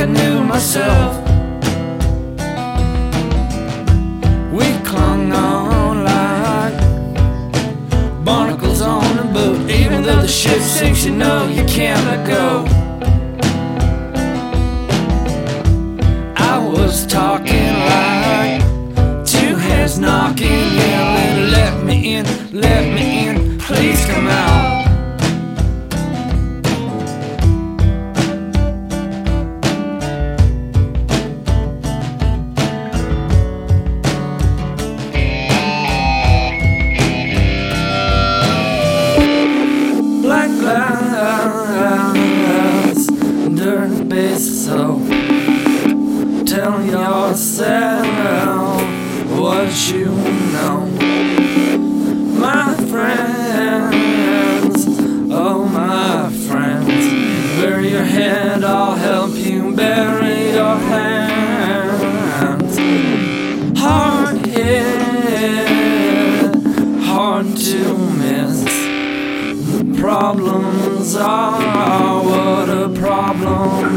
I knew myself. We clung on like barnacles on a boat. Even though the ship sinks, you know you can't let go. I was talking like two hands knocking, yelling, let me in, please come out. Black glass, dirt base, so tell yourself what you know. My friends, oh my friends, bury your head, I'll help you bury your hands. Hard hit, hard to miss. Problems are what a problem